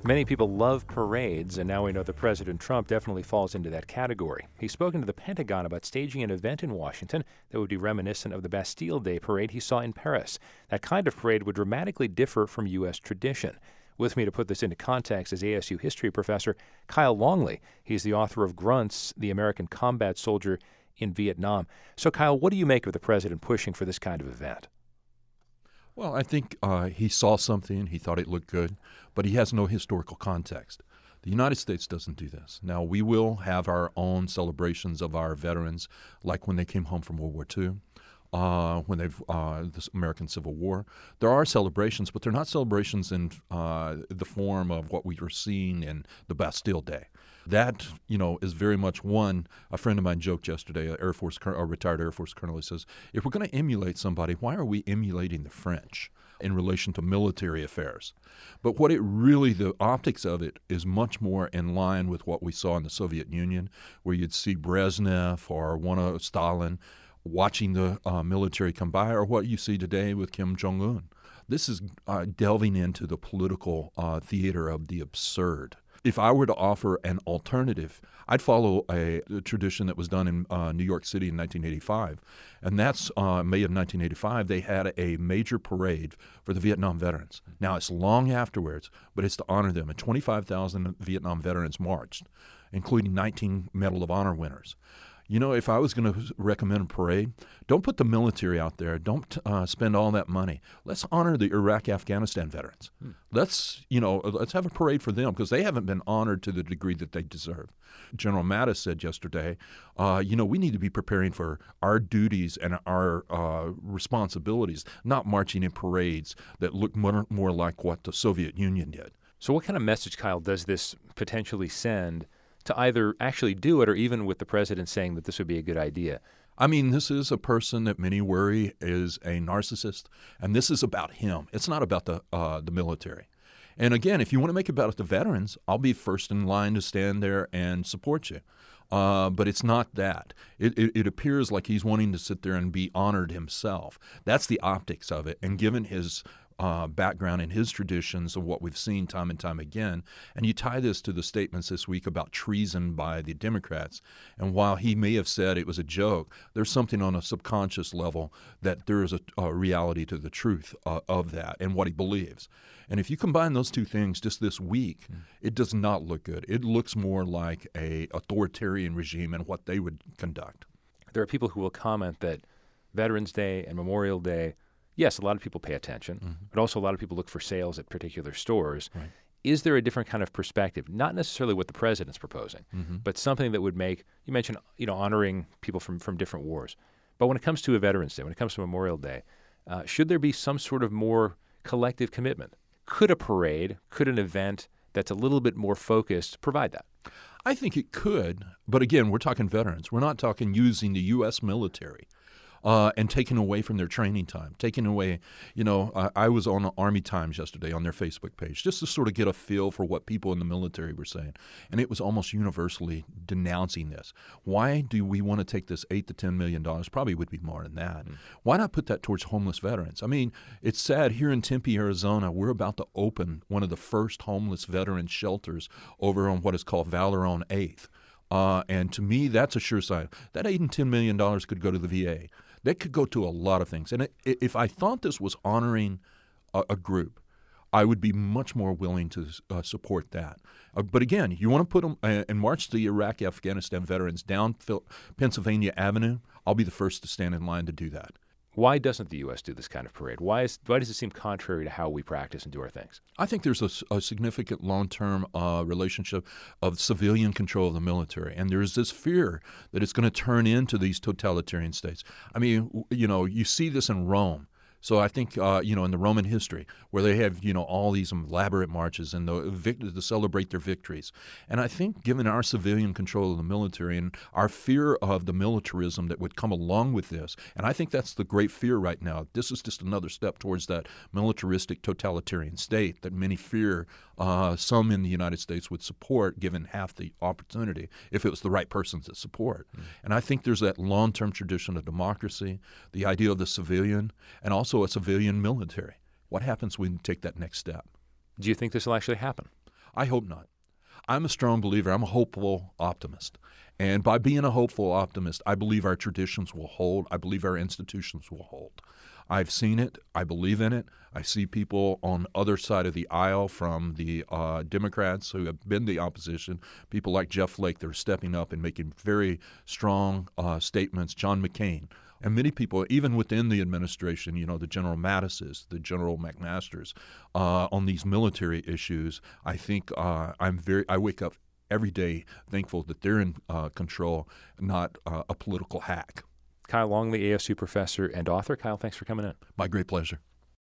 Many people love parades, and now we know that President Trump definitely falls into that category. He's spoken to the Pentagon about staging an event in Washington that would be reminiscent of the Bastille Day parade he saw in Paris. That kind of parade would dramatically differ from U.S. tradition. With me to put this into context is ASU history professor Kyle Longley. He's the author of Grunts, the American Combat Soldier in Vietnam. So, Kyle, what do you make of the president pushing for this kind of event? Well, I think he saw something, he thought it looked good, but he has no historical context. The United States doesn't do this. Now, we will have our own celebrations of our veterans, like when they came home from World War II, when they've the American Civil War. There are celebrations, but they're not celebrations in the form of what we were seeing in the Bastille Day. That, is very much one. A friend of mine joked yesterday, a retired Air Force colonel, he says, if we're going to emulate somebody, why are we emulating the French in relation to military affairs? But the optics of it is much more in line with what we saw in the Soviet Union, where you'd see Brezhnev or one of Stalin watching the military come by, or what you see today with Kim Jong-un. This is delving into the political theater of the absurd. If I were to offer an alternative, I'd follow a tradition that was done in New York City in 1985. And that's May of 1985. They had a major parade for the Vietnam veterans. Now, it's long afterwards, but it's to honor them. And 25,000 Vietnam veterans marched, including 19 Medal of Honor winners. If I was going to recommend a parade, don't put the military out there. Don't spend all that money. Let's honor the Iraq-Afghanistan veterans. Let's have a parade for them because they haven't been honored to the degree that they deserve. General Mattis said yesterday, we need to be preparing for our duties and our responsibilities, not marching in parades that look more like what the Soviet Union did. So what kind of message, Kyle, does this potentially send to either actually do it or even with the president saying that this would be a good idea? I mean, this is a person that many worry is a narcissist, and this is about him. It's not about the military. And again, if you want to make it about the veterans, I'll be first in line to stand there and support you. But it's not that. It appears like he's wanting to sit there and be honored himself. That's the optics of it. And given his background and his traditions of what we've seen time and time again. And you tie this to the statements this week about treason by the Democrats. And while he may have said it was a joke, there's something on a subconscious level that there is a reality to the truth of that and what he believes. And if you combine those two things just this week, it does not look good. It looks more like a authoritarian regime and what they would conduct. There are people who will comment that Veterans Day and Memorial Day, yes, a lot of people pay attention, but also a lot of people look for sales at particular stores. Right. Is there a different kind of perspective? Not necessarily what the president's proposing, but something that would make, you mentioned, honoring people from different wars. But when it comes to a Veterans Day, when it comes to Memorial Day, should there be some sort of more collective commitment? Could a parade, could an event that's a little bit more focused provide that? I think it could, but again, we're talking veterans. We're not talking using the U.S. military. And taken away from their training time, taken away, I was on Army Times yesterday on their Facebook page just to sort of get a feel for what people in the military were saying. And it was almost universally denouncing this. Why do we want to take this $8 to $10 million? Probably would be more than that. Why not put that towards homeless veterans? I mean, it's sad here in Tempe, Arizona, we're about to open one of the first homeless veteran shelters over on what is called Valor on 8th. And to me, that's a sure sign. That $8 and $10 million could go to the VA. That could go to a lot of things. And if I thought this was honoring a group, I would be much more willing to support that. But again, you want to put them and march the Iraq-Afghanistan veterans down Pennsylvania Avenue, I'll be the first to stand in line to do that. Why doesn't the U.S. do this kind of parade? Why does it seem contrary to how we practice and do our things? I think there's a significant long-term relationship of civilian control of the military, and there's this fear that it's going to turn into these totalitarian states. I mean, you see this in Rome. So I think, in the Roman history, where they have, all these elaborate marches and to celebrate their victories. And I think given our civilian control of the military and our fear of the militarism that would come along with this, and I think that's the great fear right now. This is just another step towards that militaristic totalitarian state that many fear some in the United States would support, given half the opportunity, if it was the right persons that support. And I think there's that long-term tradition of democracy, the idea of the civilian, and also a civilian military. What happens when you take that next step? Do you think this will actually happen? I hope not. I'm a strong believer. I'm a hopeful optimist. And by being a hopeful optimist, I believe our traditions will hold. I believe our institutions will hold. I've seen it. I believe in it. I see people on the other side of the aisle from the Democrats who have been the opposition, people like Jeff Flake that are stepping up and making very strong statements, John McCain. And many people, even within the administration, the General Mattises, the General McMasters, on these military issues, I think I wake up every day thankful that they're in control, not a political hack. Kyle Longley, ASU professor and author. Kyle, thanks for coming in. My great pleasure.